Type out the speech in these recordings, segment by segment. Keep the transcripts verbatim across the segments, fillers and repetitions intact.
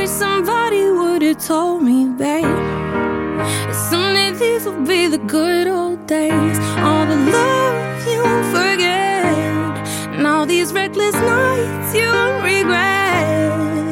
wish somebody would've told me, babe, that someday these will be the good old days. All the love you won't forget, and all these reckless nights you won't regret.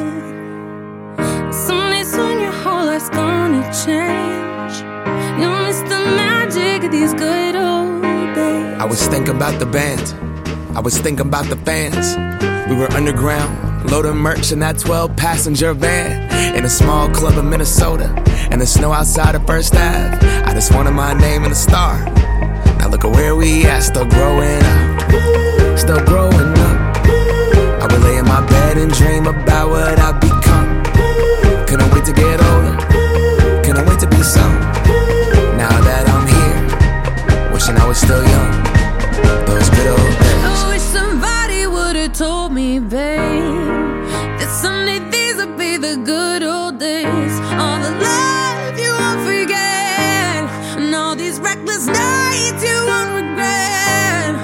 Someday soon your whole life's gonna change. You'll miss the magic of these good old days. I was thinking about the band, I was thinking about the fans. We were underground, loading merch in that twelve passenger van, in a small club in Minnesota, and the snow outside of First Ave. I just wanted my name in the star. Now look at where we at, still growing up, still growing up. I would lay in my bed and dream about what I'd become. Couldn't wait to get older, couldn't wait to be some. Now that I'm here, wishing I was still young. Those good old days. I wish somebody would've told me, babe, that someday these would be the good old days. All the love you won't forget, and all these reckless nights you won't regret.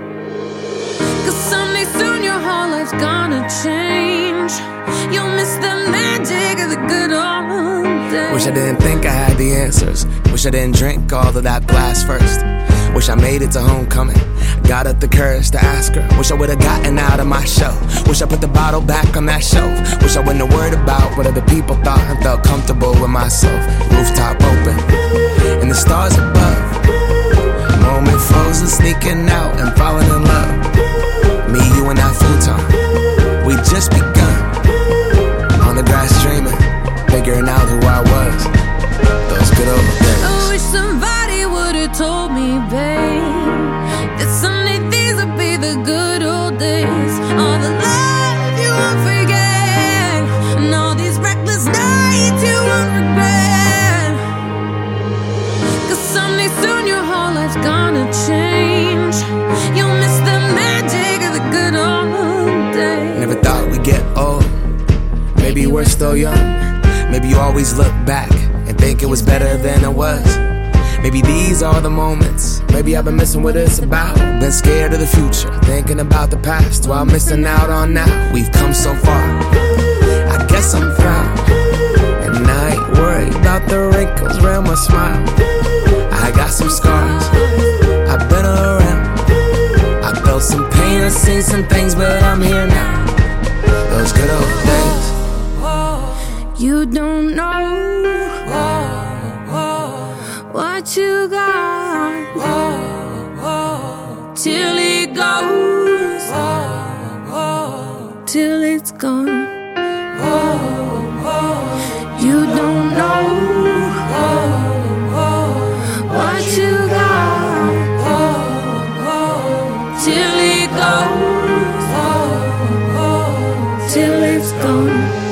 Cause someday soon your whole life's gonna change. You'll miss the magic of the good old days. Wish I didn't think I had the answers. Wish I didn't drink all of that glass first. Wish I made it to homecoming, got up the courage to ask her. Wish I would've gotten out of my shell. Wish I put the bottle back on that shelf. Wish I wouldn't have worried about what other people thought, and felt comfortable with myself. Rooftop open, and the stars above. Moment frozen, sneaking out and falling in love. Me, you, and that futon, we just begun. On the grass dreaming, figuring out who I was. Those good old days. I wish somebody would've told me, babe, that someday these would be the good old days. All the love you won't forget, and all these reckless nights you won't regret. Cause someday soon your whole life's gonna change. You'll miss the magic of the good old days. Never thought we'd get old. Maybe we're still young. Maybe you always look back and think it was better than it was. Maybe these are the moments. Maybe I've been missing what it's about. Been scared of the future, thinking about the past, while missing out on now. We've come so far, I guess I'm proud. And I ain't worried about the wrinkles around my smile. I got some scars, I've been around. I felt some pain, I've seen some things, but I'm here now. Those good old days. You don't know what you got till it goes, till it's gone. You don't know what you got till it goes, till it's gone.